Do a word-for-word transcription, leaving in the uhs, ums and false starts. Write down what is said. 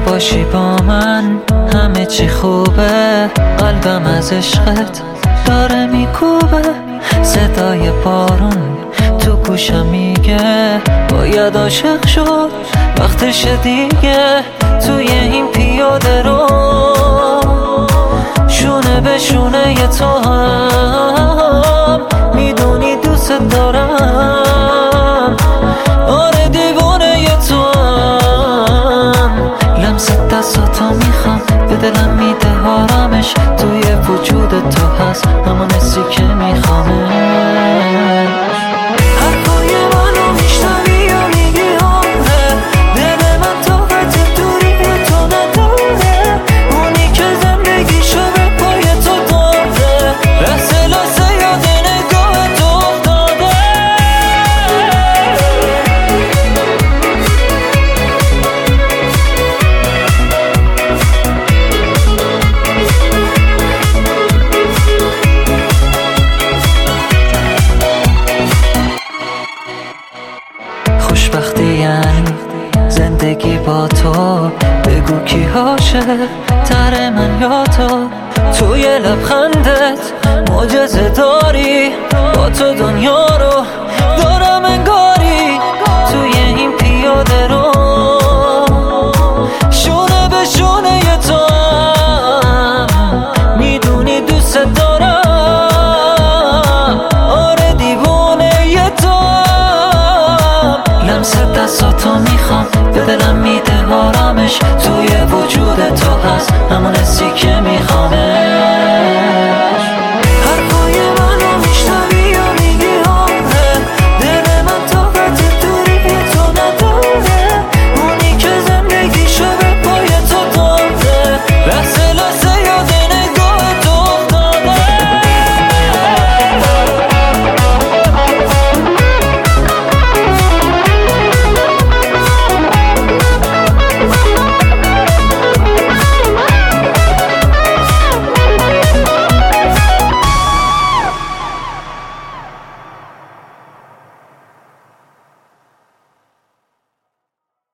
باشی با من همه چی خوبه، قلبم از عشقت داره میکوبه. صدای بارون تو گوشم میگه باید عاشق شد، وقتش دیگه. توی این پیاده رو شونه به شونه تو هم میدونی دوست دارم. آره دیوانه تو هم، لمس دستاتو میخوام به دلم میده آرامش. توی وجود تو هست همون حسی که میخوامش. خوشبختی یعنی زندگی با تو، بگو کی عاشق تر من یا تو. توی لبخندت معجزه داری، با تو دنیا رو دارم انگاری. توی این پیاده رو شونه به شونه تو هم میدونی دوست دارم. آره دیوانه تو، لمس دستاتو میخوام به دلم میده آرامش. توی وجود تو هست همون